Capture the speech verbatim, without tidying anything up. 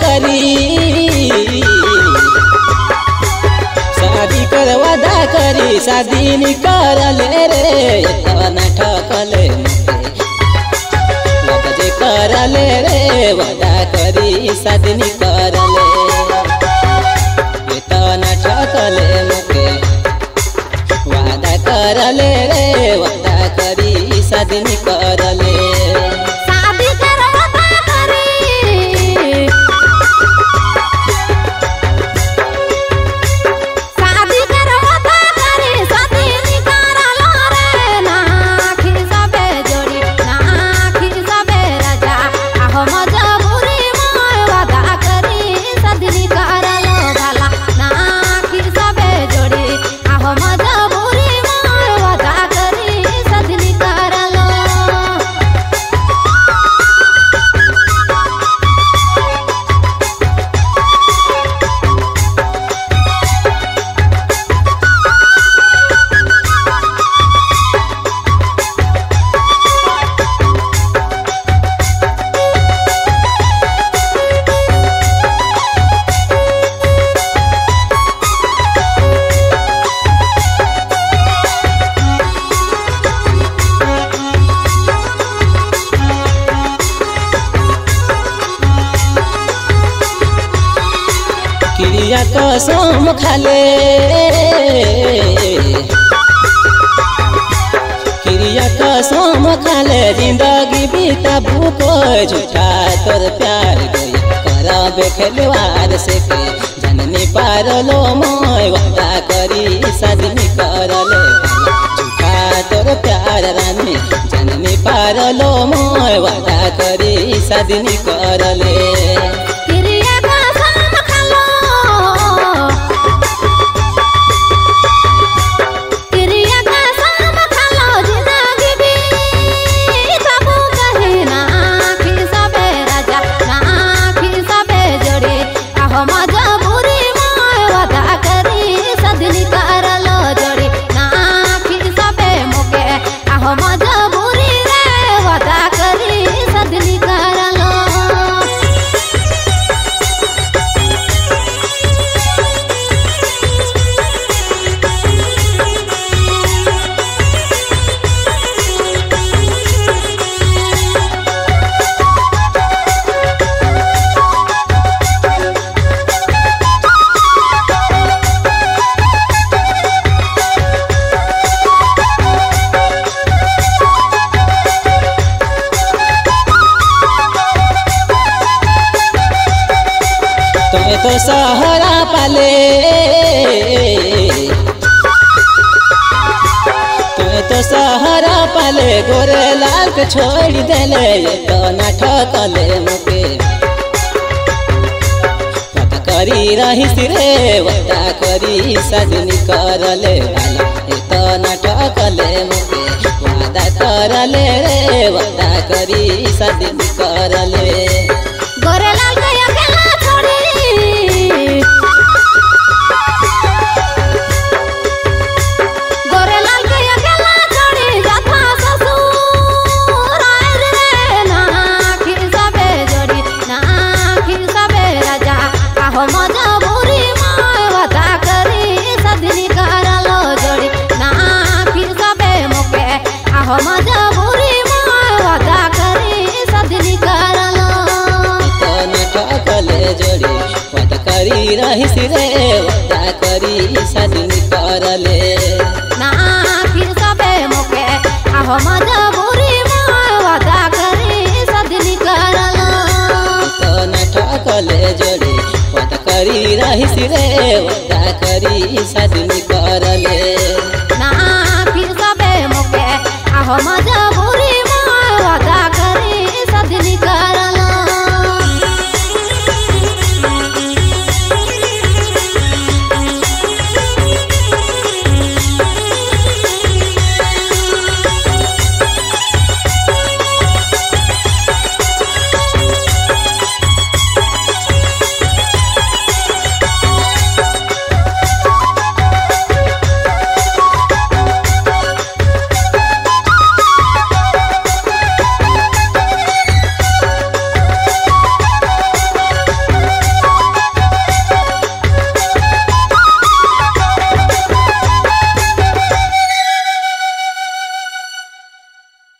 करी शादी कर वादा करी शादी नी करले रे तना ठकले वादा जे करले रे वादा करी शादी नी करले तना ठकले मुके वादा करले रे वादा करी शादी नी करले क्रिया कसम खाले क्रिया कसम खाले जिंदगी बीता भूको झूठा तोर प्यार गई कराबे खेलवार से के जननी पारलो मोय वादा करी शादी करले झूठा तोर प्यार रानी जननी पारलो मोय वादा करी शादी करले तो सहारा पाले तुम्हें तो सहारा पाले गोरे लाल के छोड़ देले तो नाटकले मुके वादा करी रही सिरे वादा करी शादी करले वाला तो नाटकले मुके वादा करले रे वादा करी शादी करले गोरे लाल के अकेला जोड़ी वादा करी रही सिरे वादा करी शादी करले ना फिर सबे मोके आहो मजबूरी में वादा करी शादी करलो तो नाटकले जोड़ी वादा करी रही सिरे वादा करी शादी करले।